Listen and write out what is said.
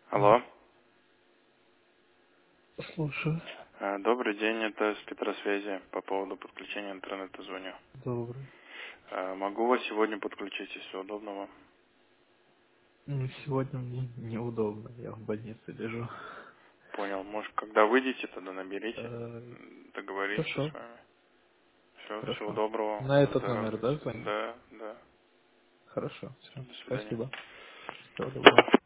Алло. Слушаю. Добрый день, это с Петросвязи по поводу подключения интернета звоню. Добрый. Могу вас сегодня подключить, если удобно вам. Сегодня мне неудобно, я в больнице лежу. Понял. Может, когда выйдете, тогда наберите. Э, Договоримся с Хорошо, вами. Все, всего хорошо. доброго. На этот номер, Выздоравливайте. да, звонить? Да, да. Хорошо, Всё, все. до свидания. Спасибо. Всего доброго.